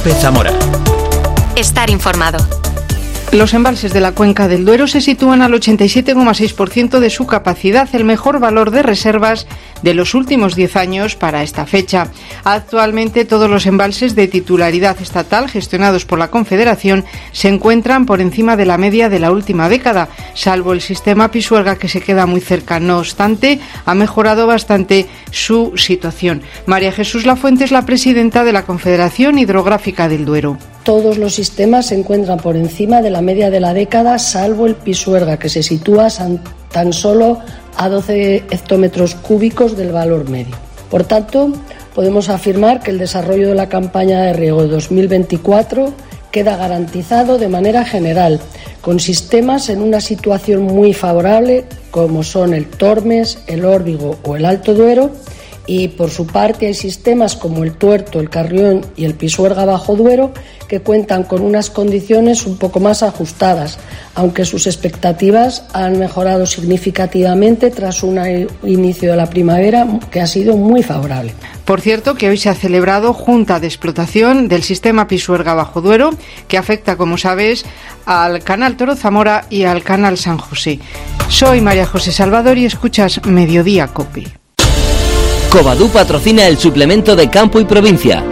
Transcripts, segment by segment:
COPE Zamora. Estar informado. Los embalses de la cuenca del Duero se sitúan al 87,6% de su capacidad, el mejor valor de reservas de los últimos 10 años para esta fecha. Actualmente todos los embalses de titularidad estatal gestionados por la Confederación se encuentran por encima de la media de la última década, salvo el sistema Pisuerga, que se queda muy cerca. No obstante, ha mejorado bastante su situación. María Jesús Lafuente es la presidenta de la Confederación Hidrográfica del Duero. Todos los sistemas se encuentran por encima de la media de la década, salvo el Pisuerga, que se sitúa tan solo a 12 hectómetros cúbicos del valor medio. Por tanto, podemos afirmar que el desarrollo de la campaña de riego de 2024 queda garantizado de manera general, con sistemas en una situación muy favorable, como son el Tormes, el Órbigo o el Alto Duero, y por su parte hay sistemas como el Tuerto, el Carrión y el Pisuerga Bajo Duero que cuentan con unas condiciones un poco más ajustadas, aunque sus expectativas han mejorado significativamente tras un inicio de la primavera que ha sido muy favorable. Por cierto, que hoy se ha celebrado Junta de Explotación del sistema Pisuerga Bajo Duero, que afecta, como sabes, al canal Toro Zamora y al canal San José. Soy María José Salvador y escuchas Mediodía COPE. Covadú patrocina el suplemento de Campo y Provincia.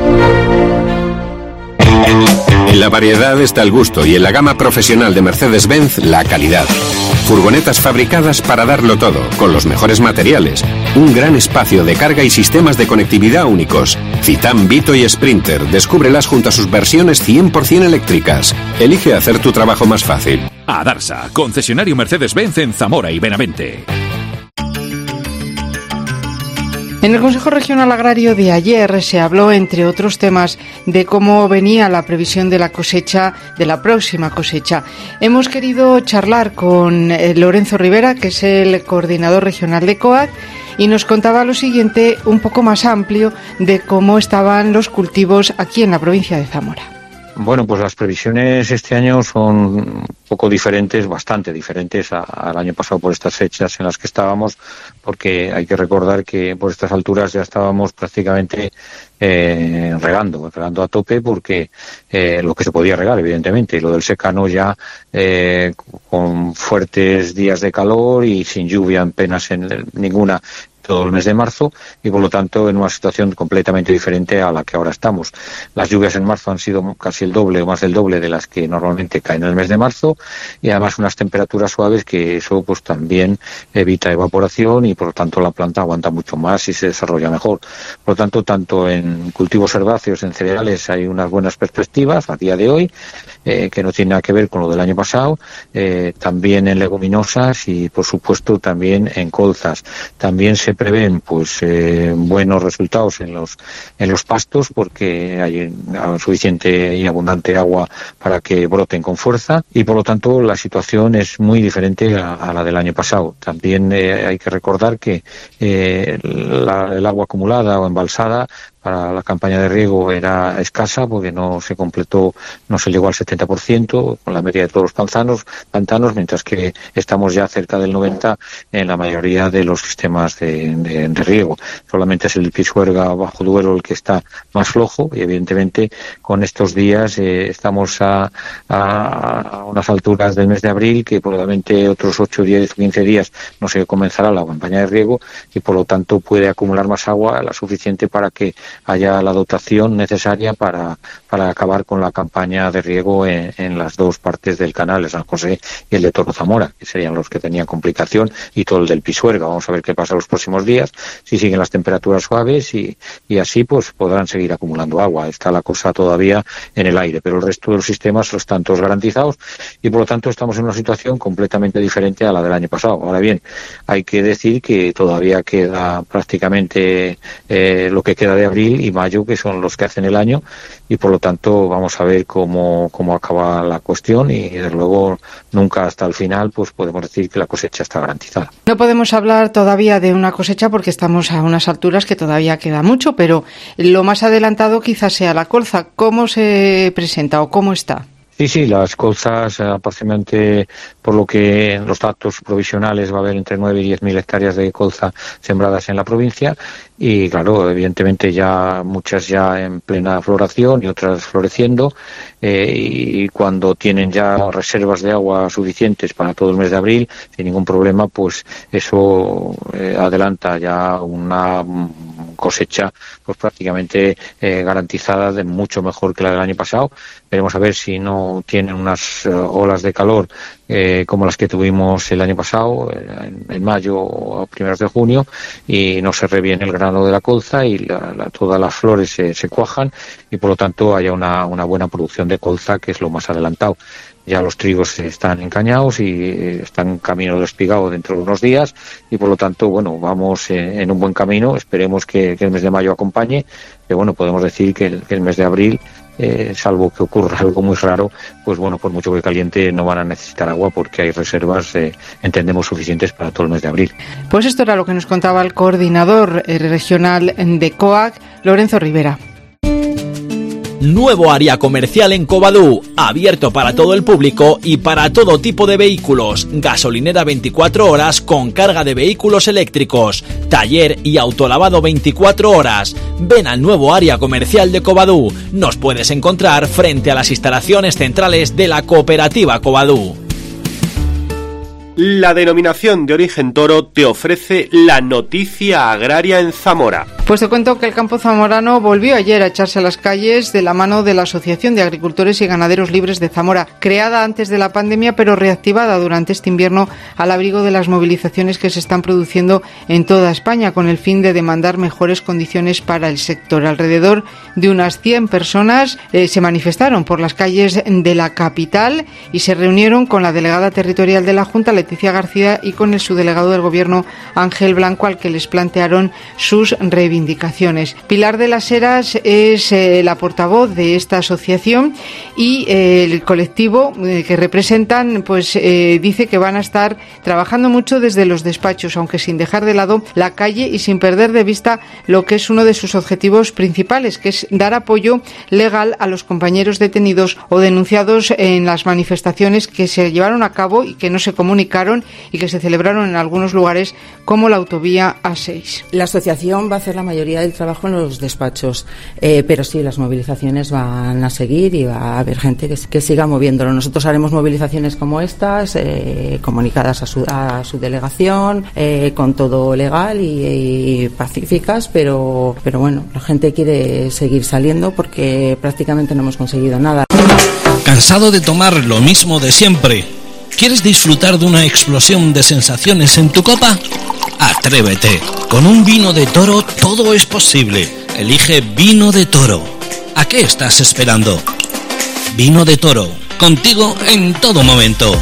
En la variedad está el gusto y en la gama profesional de Mercedes-Benz la calidad. Furgonetas fabricadas para darlo todo, con los mejores materiales. Un gran espacio de carga y sistemas de conectividad únicos. Citan, Vito y Sprinter. Descúbrelas junto a sus versiones 100% eléctricas. Elige hacer tu trabajo más fácil. Adarsa, concesionario Mercedes-Benz en Zamora y Benavente. En el Consejo Regional Agrario de ayer se habló, entre otros temas, de cómo venía la previsión de la cosecha, de la próxima cosecha. Hemos querido charlar con Lorenzo Rivera, que es el coordinador regional de COAG, y nos contaba lo siguiente, un poco más amplio, de cómo estaban los cultivos aquí en la provincia de Zamora. Bueno, pues las previsiones este año son un poco diferentes, bastante diferentes al año pasado por estas fechas en las que estábamos, porque hay que recordar que por estas alturas ya estábamos prácticamente regando a tope, porque lo que se podía regar, evidentemente, y lo del secano ya con fuertes días de calor y sin lluvia apenas ninguna todo el mes de marzo, y por lo tanto en una situación completamente diferente a la que ahora estamos. Las lluvias en marzo han sido casi el doble o más del doble de las que normalmente caen en el mes de marzo, y además unas temperaturas suaves que eso pues también evita evaporación y por lo tanto la planta aguanta mucho más y se desarrolla mejor. Por lo tanto, tanto en cultivos herbáceos, en cereales, hay unas buenas perspectivas a día de hoy, que no tiene nada que ver con lo del año pasado, también en leguminosas y por supuesto también en colzas. También se prevén pues buenos resultados en los pastos, porque hay suficiente y abundante agua para que broten con fuerza, y por lo tanto la situación es muy diferente a la del año pasado. También hay que recordar que el agua acumulada o embalsada para la campaña de riego era escasa, porque no se completó, no se llegó al 70% con la media de todos los pantanos, mientras que estamos ya cerca del 90% en la mayoría de los sistemas de riego. Solamente es el Pisuerga Bajo Duero el que está más flojo, y evidentemente con estos días estamos a unas alturas del mes de abril que probablemente otros 8, 10, 15 días no se comenzará la campaña de riego, y por lo tanto puede acumular más agua, la suficiente para que haya la dotación necesaria para acabar con la campaña de riego en las dos partes del canal, el San José y el de Toro Zamora, que serían los que tenían complicación, y todo el del Pisuerga. Vamos a ver qué pasa los próximos días, si siguen las temperaturas suaves, y así pues podrán seguir acumulando agua. Está la cosa todavía en el aire, pero el resto de los sistemas están todos garantizados, y por lo tanto estamos en una situación completamente diferente a la del año pasado. Ahora bien, hay que decir que todavía queda prácticamente lo que queda de abril y mayo, que son los que hacen el año, y por lo tanto vamos a ver cómo acaba la cuestión, y desde luego nunca hasta el final pues podemos decir que la cosecha está garantizada. No podemos hablar todavía de una cosecha porque estamos a unas alturas que todavía queda mucho, pero lo más adelantado quizás sea la colza. ¿Cómo se presenta o cómo está? Sí, las colzas, aproximadamente por lo que en los datos provisionales va a haber entre 9 y 10.000 hectáreas de colza sembradas en la provincia y claro, evidentemente ya muchas ya en plena floración y otras floreciendo y cuando tienen ya reservas de agua suficientes para todo el mes de abril, sin ningún problema, pues eso adelanta ya una cosecha pues prácticamente garantizada, de mucho mejor que la del año pasado. Veremos a ver si no tienen unas olas de calor como las que tuvimos el año pasado, en mayo o a primeros de junio, y no se reviene el grano de la colza y todas las flores se cuajan y por lo tanto haya una buena producción de colza, que es lo más adelantado. Ya los trigos están encañados y están camino de espigado dentro de unos días y por lo tanto, bueno, vamos en un buen camino. Esperemos que el mes de mayo acompañe, pero bueno, podemos decir que el mes de abril, salvo que ocurra algo muy raro, pues bueno, por mucho que caliente no van a necesitar agua porque hay reservas, entendemos, suficientes para todo el mes de abril. Pues esto era lo que nos contaba el coordinador regional de COAG, Lorenzo Rivera. Nuevo área comercial en Covadú, abierto para todo el público y para todo tipo de vehículos. Gasolinera 24 horas con carga de vehículos eléctricos. Taller y autolavado 24 horas. Ven al nuevo área comercial de Covadú. Nos puedes encontrar frente a las instalaciones centrales de la cooperativa Covadú. La denominación de origen Toro te ofrece la noticia agraria en Zamora. Pues te cuento que el campo zamorano volvió ayer a echarse a las calles de la mano de la Asociación de Agricultores y Ganaderos Libres de Zamora, creada antes de la pandemia pero reactivada durante este invierno al abrigo de las movilizaciones que se están produciendo en toda España con el fin de demandar mejores condiciones para el sector. Alrededor de unas 100 personas se manifestaron por las calles de la capital y se reunieron con la delegada territorial de la Junta, Leticia García, y con el subdelegado del Gobierno, Ángel Blanco, al que les plantearon sus reivindicaciones. Pilar de las Heras es la portavoz de esta asociación y el colectivo que representan pues dice que van a estar trabajando mucho desde los despachos, aunque sin dejar de lado la calle y sin perder de vista lo que es uno de sus objetivos principales, que es dar apoyo legal a los compañeros detenidos o denunciados en las manifestaciones que se llevaron a cabo y que no se comunicaron y que se celebraron en algunos lugares como la autovía A6. La asociación va a hacer la mayoría del trabajo en los despachos, pero sí, las movilizaciones van a seguir y va a haber gente que siga moviéndolo. Nosotros haremos movilizaciones como estas, comunicadas a su delegación, con todo legal y pacíficas, pero bueno, la gente quiere seguir saliendo porque prácticamente no hemos conseguido nada. ¿Cansado de tomar lo mismo de siempre? ¿Quieres disfrutar de una explosión de sensaciones en tu copa? Atrévete. Con un vino de Toro todo es posible. Elige Vino de Toro. ¿A qué estás esperando? Vino de Toro. Contigo en todo momento.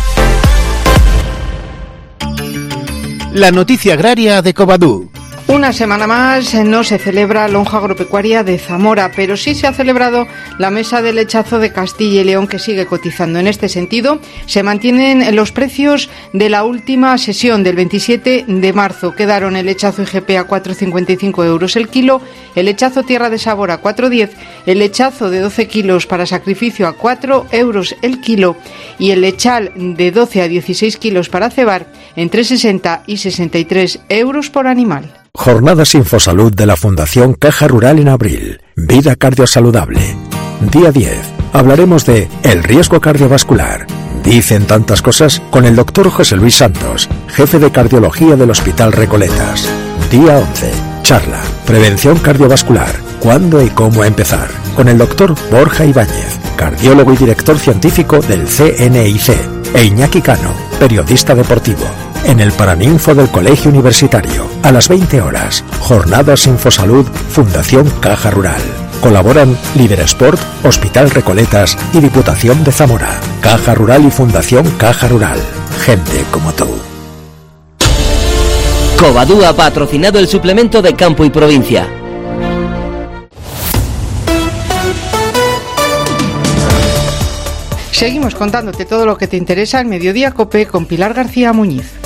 La noticia agraria de Covadú. Una semana más no se celebra Lonja Agropecuaria de Zamora, pero sí se ha celebrado la mesa de lechazo de Castilla y León, que sigue cotizando. En este sentido, se mantienen los precios de la última sesión del 27 de marzo. Quedaron el lechazo IGP a 4,55 euros el kilo, el lechazo Tierra de Sabor a 4,10, el lechazo de 12 kilos para sacrificio a 4 euros el kilo y el lechal de 12 a 16 kilos para cebar entre 60 y 63 euros por animal. Jornadas Infosalud de la Fundación Caja Rural en abril. Vida cardiosaludable. Día 10. Hablaremos de el riesgo cardiovascular. Dicen tantas cosas con el doctor José Luis Santos, jefe de cardiología del Hospital Recoletas. Día 11. Charla. Prevención cardiovascular. ¿Cuándo y cómo empezar? Con el doctor Borja Ibáñez, cardiólogo y director científico del CNIC. E Iñaki Cano, periodista deportivo. En el Paraninfo del Colegio Universitario, a las 20 horas. Jornadas Infosalud, Fundación Caja Rural. Colaboran Líder Sport, Hospital Recoletas y Diputación de Zamora. Caja Rural y Fundación Caja Rural. Gente como tú. Covadú ha patrocinado el suplemento de Campo y Provincia. Seguimos contándote todo lo que te interesa en Mediodía COPE con Pilar García Muñiz.